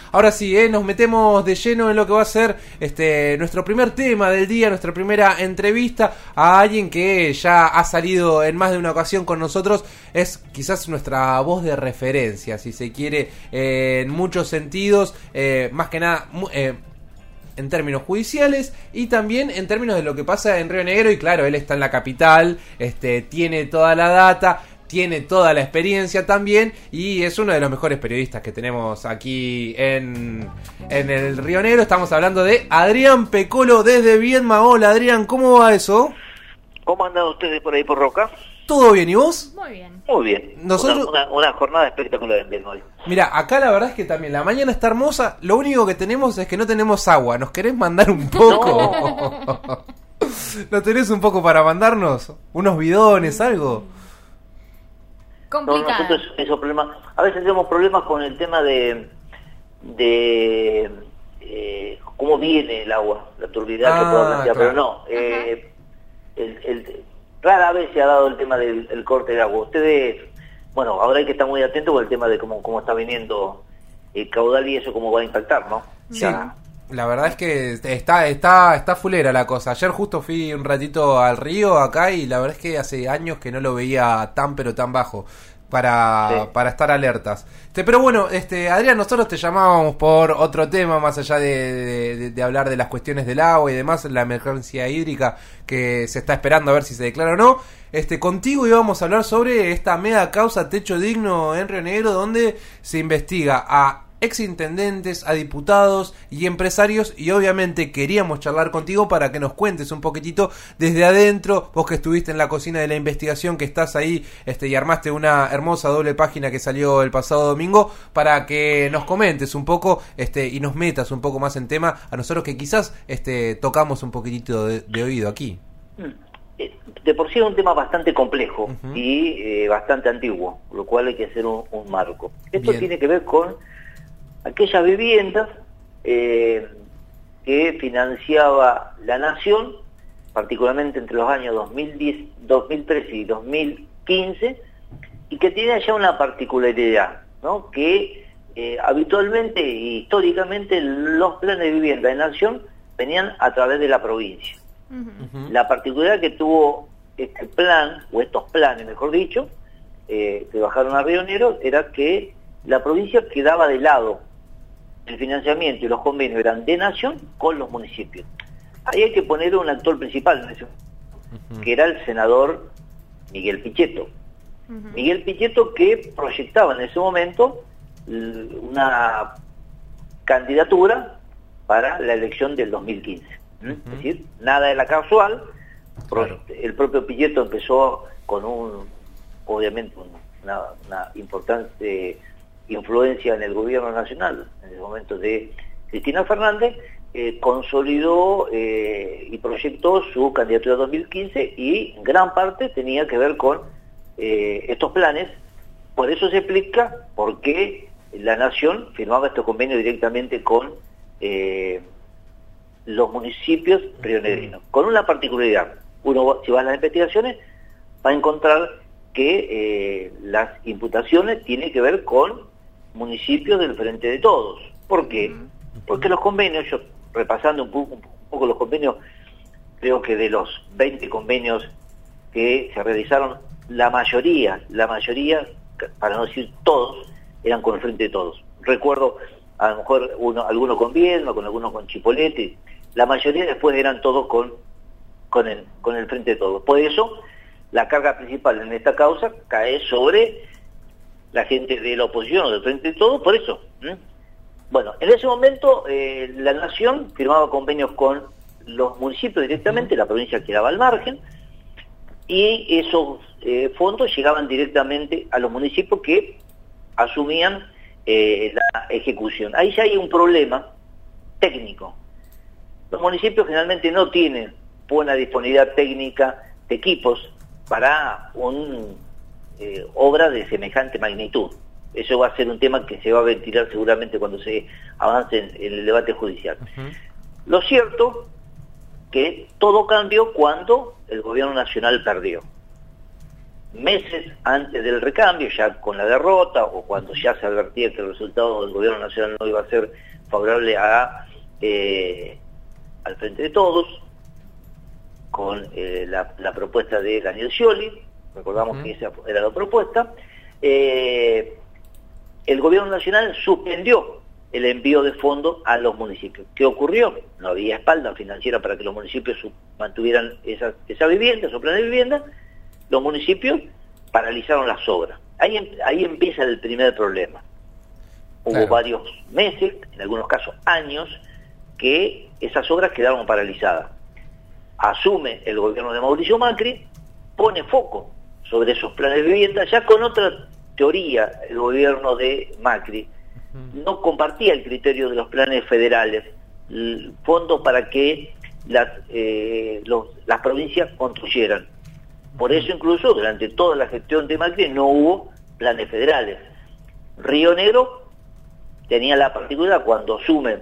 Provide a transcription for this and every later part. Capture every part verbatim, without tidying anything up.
Ahora sí, eh, nos metemos de lleno en lo que va a ser este nuestro primer tema del día, nuestra primera entrevista a alguien que ya ha salido en más de una ocasión con nosotros. Es quizás nuestra voz de referencia, si se quiere, eh, en muchos sentidos, eh, más que nada eh, en términos judiciales y también en términos de lo que pasa en Río Negro. Y claro, él está en la capital, este tiene toda la data, tiene toda la experiencia también, y es uno de los mejores periodistas que tenemos aquí en, en el Río Negro. Estamos hablando de Adrián Pecolo desde Viedma. Hola Adrián, ¿cómo va eso? ¿Cómo andan ustedes por ahí por Roca? ¿Todo bien, y vos? Muy bien. Muy bien. Nosotros... Una, una, una jornada espectacular en Viedma hoy. Mira, acá la verdad es que también la mañana está hermosa. Lo único que tenemos es que no tenemos agua. ¿Nos querés mandar un poco? No. ¿No tenés un poco para mandarnos? ¿Unos bidones, algo? Complicado. No, nosotros esos problemas, a veces tenemos problemas con el tema de de eh, cómo viene el agua, la turbidez ah, que puedo plantear, claro. Pero no, eh, el, el, rara vez se ha dado el tema del el corte de agua. Ustedes, bueno, ahora hay que estar muy atentos con el tema de cómo, cómo está viniendo el caudal y eso cómo va a impactar, ¿no? Sí. Ya. La verdad es que está está está fulera la cosa. Ayer justo fui un ratito al río acá y la verdad es que hace años que no lo veía tan pero tan bajo para sí. para estar alertas. Este, pero bueno, este Adrián, nosotros te llamábamos por otro tema más allá de, de, de hablar de las cuestiones del agua y demás, la emergencia hídrica que se está esperando a ver si se declara o no. Este, contigo íbamos a hablar sobre esta mega causa Techo Digno en Río Negro, donde se investiga a exintendentes, a diputados y empresarios, y obviamente queríamos charlar contigo para que nos cuentes un poquitito desde adentro, vos que estuviste en la cocina de la investigación, que estás ahí este, y armaste una hermosa doble página que salió el pasado domingo, para que nos comentes un poco este, y nos metas un poco más en tema a nosotros que quizás este, tocamos un poquitito de, de oído aquí. De por sí es un tema bastante complejo uh-huh. y eh, bastante antiguo, lo cual hay que hacer un, un marco. Esto Bien. Tiene que ver con aquellas viviendas eh, que financiaba la Nación, particularmente entre los años dos mil diez, dos mil trece y dos mil quince, y que tiene ya una particularidad, ¿no? Que eh, habitualmente e históricamente los planes de vivienda de Nación venían a través de la provincia. Uh-huh. La particularidad que tuvo este plan, o estos planes mejor dicho, eh, que bajaron a Río Negro, era que la provincia quedaba de lado. El financiamiento y los convenios eran de Nación con los municipios. Ahí hay que poner un actor principal en eso, uh-huh. que era el senador Miguel Pichetto. Uh-huh. Miguel Pichetto, que proyectaba en ese momento una candidatura para la elección del dos mil quince. ¿Mm? Uh-huh. Es decir, nada era casual. Claro. El propio Pichetto empezó con un, obviamente, una, una importante influencia en el gobierno nacional, en el momento de Cristina Fernández, eh, consolidó eh, y proyectó su candidatura dos mil quince, y en gran parte tenía que ver con eh, estos planes. Por eso se explica por qué la Nación firmaba este convenio directamente con eh, los municipios rionegrinos, con una particularidad. Uno, si va a las investigaciones, va a encontrar que eh, las imputaciones tienen que ver con municipios del Frente de Todos. ¿Por qué? Porque los convenios, yo repasando un poco, un poco los convenios, creo que de los veinte convenios que se realizaron, la mayoría, la mayoría, para no decir todos, eran con el Frente de Todos. Recuerdo a lo mejor uno, algunos con Viedma, con algunos con Chipolete, la mayoría después eran todos con, con, el, con el Frente de Todos. Por eso, la carga principal en esta causa cae sobre la gente de la oposición o del Frente de Todos, por eso. ¿Mm? Bueno, en ese momento eh, la Nación firmaba convenios con los municipios directamente, la provincia quedaba al margen, y esos eh, fondos llegaban directamente a los municipios que asumían eh, la ejecución. Ahí ya hay un problema técnico. Los municipios generalmente no tienen buena disponibilidad técnica de equipos para un eh, obra de semejante magnitud. Eso va a ser un tema que se va a ventilar seguramente cuando se avance en, en el debate judicial. Uh-huh. Lo cierto que todo cambió cuando el gobierno nacional perdió. meses antes del recambio, ya con la derrota, o cuando ya se advertía que el resultado del gobierno nacional no iba a ser favorable a eh, al Frente de Todos, con eh, la, la propuesta de Daniel Scioli, recordamos uh-huh. que esa era la propuesta, eh, el gobierno nacional suspendió el envío de fondos a los municipios. ¿Qué ocurrió? No había espalda financiera para que los municipios mantuvieran esa, esa vivienda, su plan de vivienda. Los municipios paralizaron las obras. Ahí, ahí empieza el primer problema. Hubo claro. varios meses, en algunos casos años, que esas obras quedaron paralizadas. Asume el gobierno de Mauricio Macri, pone foco sobre esos planes de vivienda, ya con otra teoría. El gobierno de Macri no compartía el criterio de los planes federales, fondos para que las, eh, los, las provincias construyeran. Por eso incluso durante toda la gestión de Macri no hubo planes federales. Río Negro tenía la particularidad cuando asume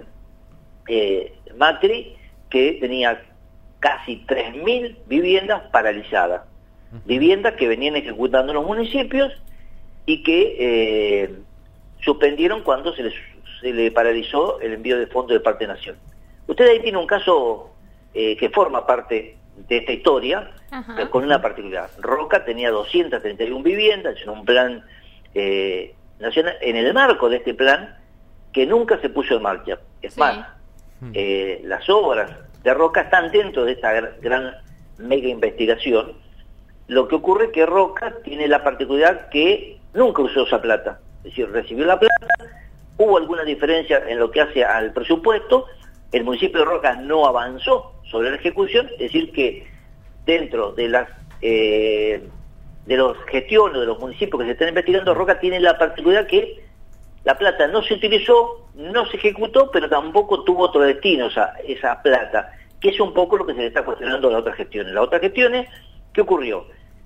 eh, Macri que tenía casi tres mil viviendas paralizadas, viviendas que venían ejecutando en los municipios y que eh, suspendieron cuando se le, se le paralizó el envío de fondos de parte de Nación. Usted ahí tiene un caso eh, que forma parte de esta historia, pero con una particularidad. Roca tenía doscientas treinta y una viviendas en un plan eh, nacional, en el marco de este plan que nunca se puso en marcha. Es sí. más, eh, las obras de Roca están dentro de esta gran, gran mega investigación. Lo que ocurre es que Roca tiene la particularidad que nunca usó esa plata, es decir, recibió la plata, hubo alguna diferencia en lo que hace al presupuesto, el municipio de Roca no avanzó sobre la ejecución, es decir que dentro de las eh, de los gestiones de los municipios que se están investigando, Roca tiene la particularidad que la plata no se utilizó, no se ejecutó, pero tampoco tuvo otro destino esa, esa plata, que es un poco lo que se le está cuestionando a las otras gestiones. Las otras gestiones, ¿qué ocurrió?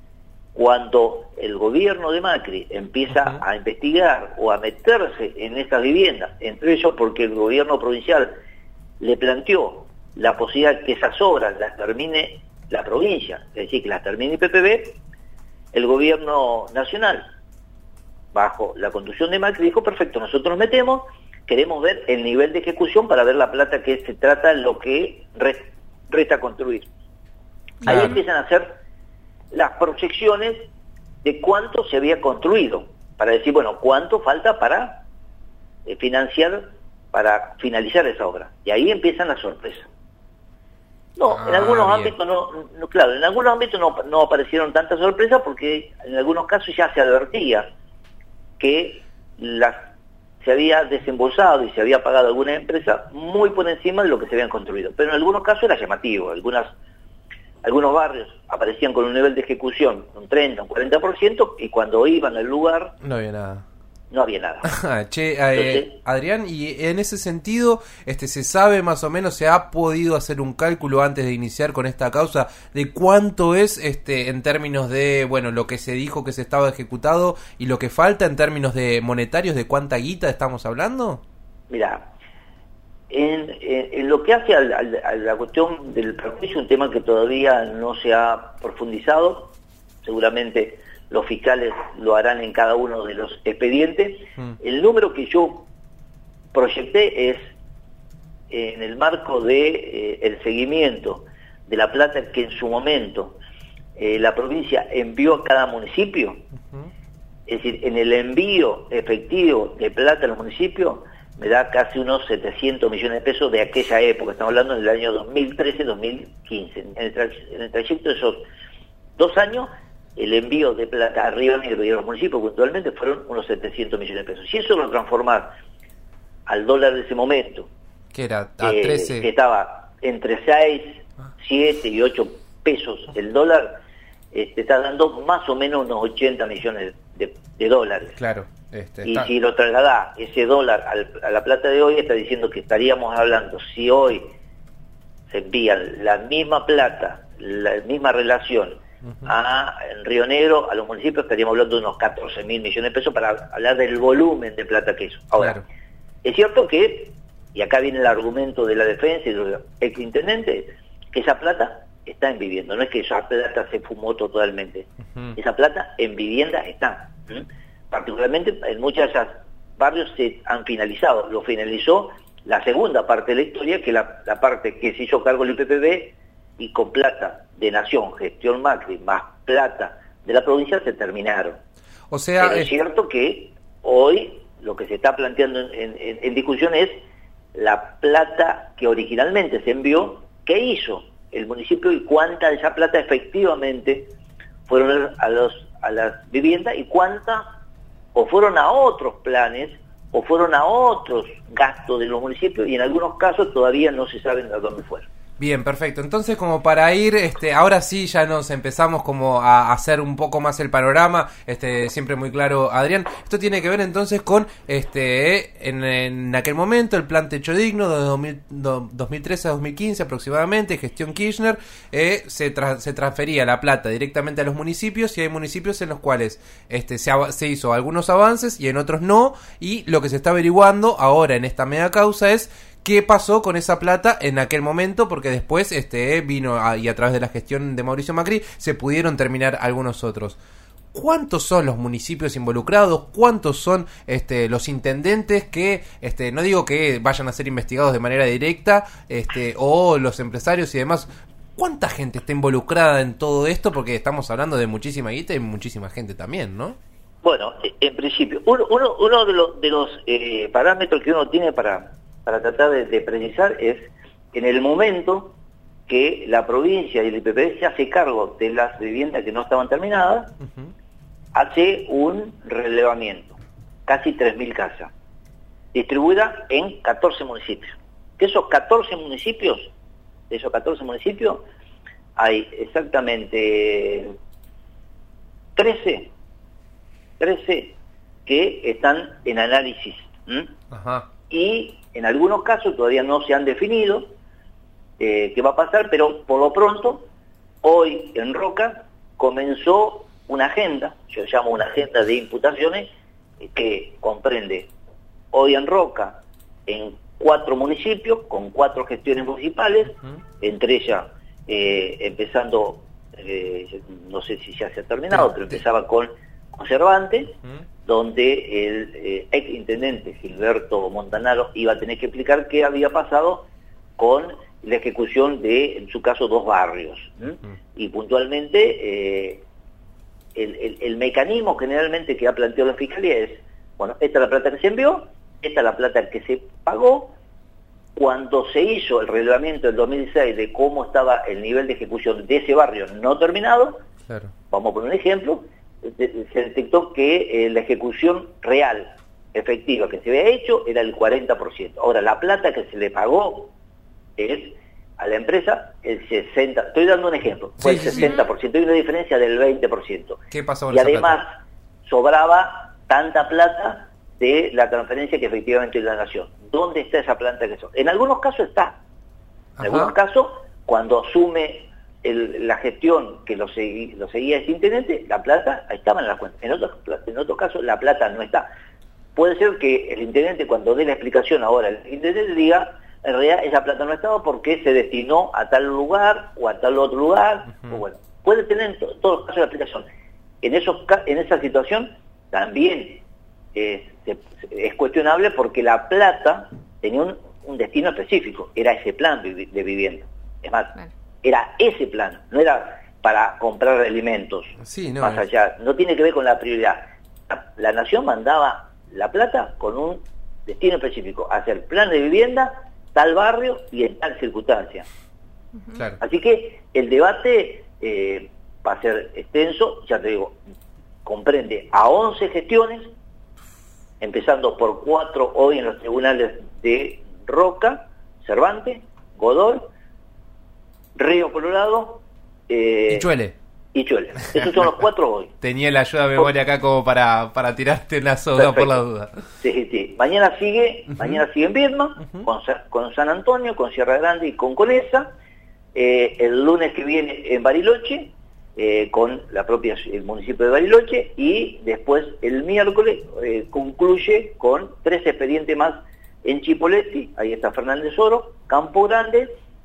Cuando el gobierno de Macri empieza uh-huh. a investigar o a meterse en estas viviendas, entre ellos porque el gobierno provincial le planteó la posibilidad que esas obras las termine la provincia, es decir, que las termine I P P B, el gobierno nacional, bajo la conducción de Macri, dijo, perfecto, nosotros nos metemos, queremos ver el nivel de ejecución para ver la plata que se trata, lo que resta construir. Claro. Ahí empiezan a hacer las proyecciones de cuánto se había construido, para decir, bueno, cuánto falta para eh, financiar, para finalizar esa obra. Y ahí empiezan las sorpresas. No, ah, en algunos bien. ámbitos no, no, claro, en algunos ámbitos no, no aparecieron tantas sorpresas porque en algunos casos ya se advertía que las, se había desembolsado y se había pagado alguna empresa muy por encima de lo que se habían construido. Pero en algunos casos era llamativo, algunas algunos barrios aparecían con un nivel de ejecución un treinta, un cuarenta por ciento y cuando iban al lugar no había nada. No había nada. Che, eh, Entonces, Adrián, y en ese sentido, este, ¿se sabe más o menos, se ha podido hacer un cálculo antes de iniciar con esta causa de cuánto es este en términos de, bueno, lo que se dijo que se estaba ejecutado y lo que falta en términos de monetarios, de cuánta guita estamos hablando? Mirá, en, en, en lo que hace al, al, a la cuestión del perjuicio, un tema que todavía no se ha profundizado, seguramente los fiscales lo harán en cada uno de los expedientes. Mm. El número que yo proyecté es, eh, en el marco de eh, el seguimiento de la plata que en su momento eh, la provincia envió a cada municipio, uh-huh. es decir, en el envío efectivo de plata a los municipios, me da casi unos setecientos millones de pesos de aquella época, estamos hablando del año dos mil trece dos mil quince. En el, tra en el trayecto de esos dos años, el envío de plata a Río Negro y a los municipios puntualmente fueron unos setecientos millones de pesos. Si eso lo transformar al dólar de ese momento, que era a eh, trece, que estaba entre seis, siete y ocho pesos el dólar, eh, te está dando más o menos unos ochenta millones de, de dólares. Claro. Este, y está... si lo trasladás ese dólar al, a la plata de hoy, está diciendo que estaríamos hablando, si hoy se envía la misma plata, la misma relación, Uh-huh. a en Río Negro, a los municipios, estaríamos hablando de unos catorce mil millones de pesos para hablar del volumen de plata que es. Ahora, claro. Es cierto que, y acá viene el argumento de la defensa y de los exintendentes, que esa plata está en vivienda, no es que esa plata se fumó totalmente. Uh-huh. Esa plata en vivienda está. ¿Mm? Particularmente en muchos de esos barrios se han finalizado. Lo finalizó la segunda parte de la historia, que la, la parte que se hizo cargo el I P P B, y con plata de Nación, gestión Macri, más plata de la provincia, se terminaron. O sea, Pero es, es cierto que hoy lo que se está planteando en, en, en discusión es la plata que originalmente se envió, ¿qué hizo el municipio y cuánta de esa plata efectivamente fueron a los a las viviendas y cuánta o fueron a otros planes o fueron a otros gastos de los municipios, y en algunos casos todavía no se saben a dónde fueron. Bien, perfecto. Entonces, como para ir, este, ahora sí ya nos empezamos como a hacer un poco más el panorama, este, siempre muy claro, Adrián. Esto tiene que ver entonces con, este, en, en aquel momento el plan Techo Digno de dos mil, dos mil trece a dos mil quince aproximadamente, gestión Kirchner, eh, se, tra se transfería la plata directamente a los municipios, y hay municipios en los cuales, este, se, se hizo algunos avances y en otros no, y lo que se está averiguando ahora en esta mega causa es qué pasó con esa plata en aquel momento, porque después este vino a, y a través de la gestión de Mauricio Macri se pudieron terminar algunos otros. ¿Cuántos son los municipios involucrados? ¿Cuántos son este, los intendentes que, este, no digo que vayan a ser investigados de manera directa, este, o los empresarios y demás? ¿Cuánta gente está involucrada en todo esto? Porque estamos hablando de muchísima guita y muchísima gente también, ¿no? Bueno, en principio, uno, uno, uno de los, de los eh, parámetros que uno tiene para... para tratar de, de precisar es en el momento que la provincia y el I P P B se hace cargo de las viviendas que no estaban terminadas, uh-huh. hace un relevamiento, casi tres mil casas, distribuidas en catorce municipios. De esos catorce municipios, de esos catorce municipios, hay exactamente trece, trece que están en análisis. ¿Mm? Ajá. Y en algunos casos todavía no se han definido eh, qué va a pasar, pero por lo pronto, hoy en Roca comenzó una agenda, yo llamo una agenda de imputaciones, eh, que comprende hoy en Roca en cuatro municipios, con cuatro gestiones municipales, uh-huh. entre ellas, eh, empezando, eh, no sé si ya se ha terminado, sí, pero sí. empezaba con Cervantes, uh-huh. donde el eh, ex intendente Gilberto Montanaro iba a tener que explicar qué había pasado con la ejecución de, en su caso, dos barrios. ¿Mm? Uh-huh. Y puntualmente, eh, el, el, el mecanismo generalmente que ha planteado la Fiscalía es, bueno, esta es la plata que se envió, esta es la plata que se pagó. Cuando se hizo el relevamiento del dos mil dieciséis de cómo estaba el nivel de ejecución de ese barrio no terminado, claro. vamos a poner un ejemplo, se detectó que eh, la ejecución real, efectiva, que se había hecho era el cuarenta por ciento. Ahora, la plata que se le pagó es a la empresa el sesenta por ciento. Estoy dando un ejemplo. Fue sí, el sesenta por ciento. Sí. Hay una diferencia del veinte por ciento. ¿Qué pasó con y esa además plata? Sobraba tanta plata de la transferencia que efectivamente es la Nación. ¿Dónde está esa plata que son? En algunos casos está. En Ajá. algunos casos, cuando asume El, la gestión que lo, segui, lo seguía ese intendente, la plata estaba en la cuenta. En otros en otro caso, la plata no está. Puede ser que el intendente, cuando dé la explicación ahora, el intendente diga, en realidad esa plata no estaba porque se destinó a tal lugar o a tal otro lugar. Uh-huh. o bueno, puede tener en to, todos los casos la explicación. En, esos, en esa situación también eh, se, es cuestionable porque la plata tenía un, un destino específico, era ese plan de, de vivienda. Es más, vale. Era ese plan, no era para comprar alimentos, sí, no, más allá, no tiene que ver con la prioridad. La, la Nación mandaba la plata con un destino específico, hacer plan de vivienda, tal barrio y en tal circunstancia. Uh-huh. Claro. Así que el debate eh, va a ser extenso, ya te digo, comprende a once gestiones, empezando por cuatro hoy en los tribunales de Roca, Cervantes, Godoy, Río Colorado eh, y Chuele. Y Chuele. Esos son los cuatro hoy. Tenía la ayuda de memoria acá como para, para tirarte una soga. Perfecto. Por la duda. Sí, sí. Mañana sigue, uh-huh. mañana sigue en Viedma, uh-huh. con, con San Antonio, con Sierra Grande y con Conesa. Eh, el lunes que viene en Bariloche, eh, con la propia el municipio de Bariloche, y después el miércoles eh, concluye con tres expedientes más en Chipoleti, ahí está Fernández Oro, Campo Grande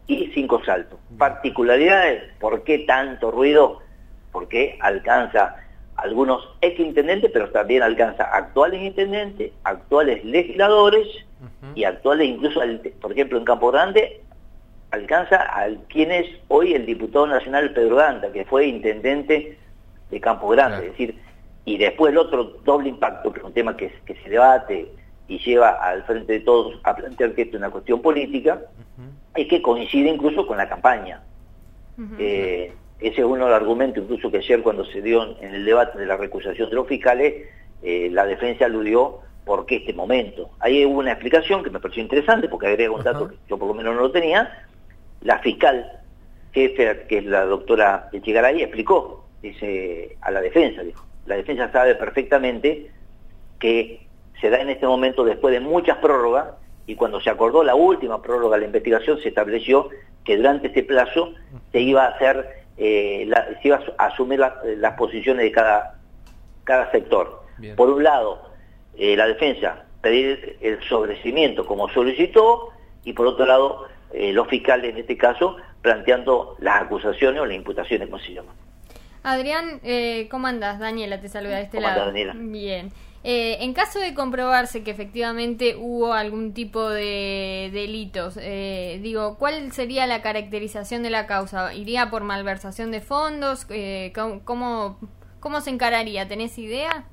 y Cinco Saltos. Particularidades, ¿por qué tanto ruido? Porque alcanza algunos ex intendentes, pero también alcanza actuales intendentes, actuales legisladores uh-huh. y actuales incluso, por ejemplo, en Campo Grande, alcanza a quien es hoy el diputado nacional Pedro Ganta, que fue intendente de Campo Grande. Claro. Es decir, y después el otro doble impacto, que es un tema que, que se debate y lleva al frente de todos a plantear que esto es una cuestión política, uh-huh. es que coincide incluso con la campaña. Uh-huh. Eh, ese es uno de los argumentos, incluso que ayer cuando se dio en el debate de la recusación de los fiscales, eh, la defensa aludió por qué este momento. Ahí hubo una explicación que me pareció interesante, porque agrega un dato uh-huh. que yo por lo menos no lo tenía. La fiscal jefe, que es la doctora Echegaray, explicó, dice, a la defensa, dijo, la defensa sabe perfectamente que se da en este momento después de muchas prórrogas, y cuando se acordó la última prórroga de la investigación se estableció que durante este plazo se iba a hacer, eh, la, se iba a asumir la, las posiciones de cada, cada sector. Bien. Por un lado, eh, la defensa pedir el sobreseimiento como solicitó, y por otro lado, eh, los fiscales en este caso planteando las acusaciones o las imputaciones, como se llama. Adrián, eh, ¿cómo andás? Daniela te saluda de este lado. ¿Cómo andás, Daniela? Bien. Eh, en caso de comprobarse que efectivamente hubo algún tipo de delitos, eh, digo, ¿cuál sería la caracterización de la causa? ¿Iría por malversación de fondos? Eh, ¿cómo, ¿Cómo se encararía? ¿Tenés idea?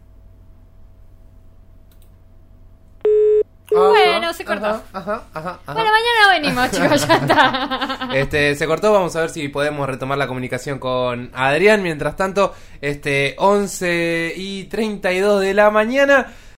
Ajá, bueno, se cortó. Ajá, ajá, ajá, ajá. Bueno, mañana venimos, chicos, ya está. Este, se cortó, vamos a ver si podemos retomar la comunicación con Adrián. Mientras tanto, este, once y treinta y dos de la mañana.